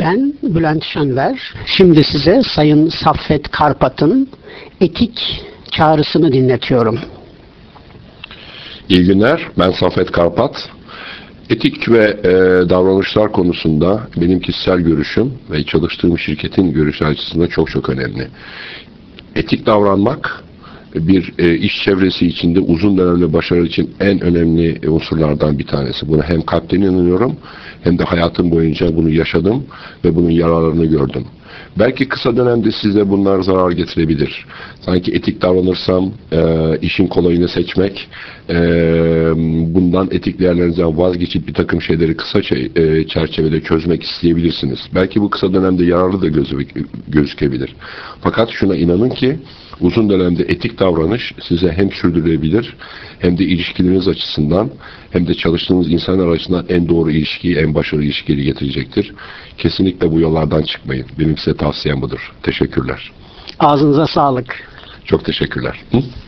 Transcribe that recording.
Ben Bülent Şenver. Şimdi size Sayın Saffet Karpat'ın etik çağrısını dinletiyorum. İyi günler, ben Saffet Karpat. Etik ve davranışlar konusunda benim kişisel görüşüm ve çalıştığım şirketin görüşü açısından çok önemli. Etik davranmak bir iş çevresi içinde uzun dönemli başarı için en önemli unsurlardan bir tanesi. Buna hem kalpten inanıyorum hem de hayatım boyunca bunu yaşadım ve bunun yararlarını gördüm. Belki kısa dönemde size bunlar zarar getirebilir. Sanki etik davranırsam işin kolayını seçmek, bundan etik değerlerinizden vazgeçip bir takım şeyleri kısa çerçevede çözmek isteyebilirsiniz. Belki bu kısa dönemde yararlı da gözükebilir. Fakat şuna inanın ki uzun dönemde etik davranış size hem sürdürülebilir hem de ilişkileriniz açısından hem de çalıştığınız insanlar açısından en doğru ilişkiyi, en başarılı ilişkiyi getirecektir. Kesinlikle bu yollardan çıkmayın. Benim size tavsiyem budur. Teşekkürler. Ağzınıza sağlık. Çok teşekkürler. Hı?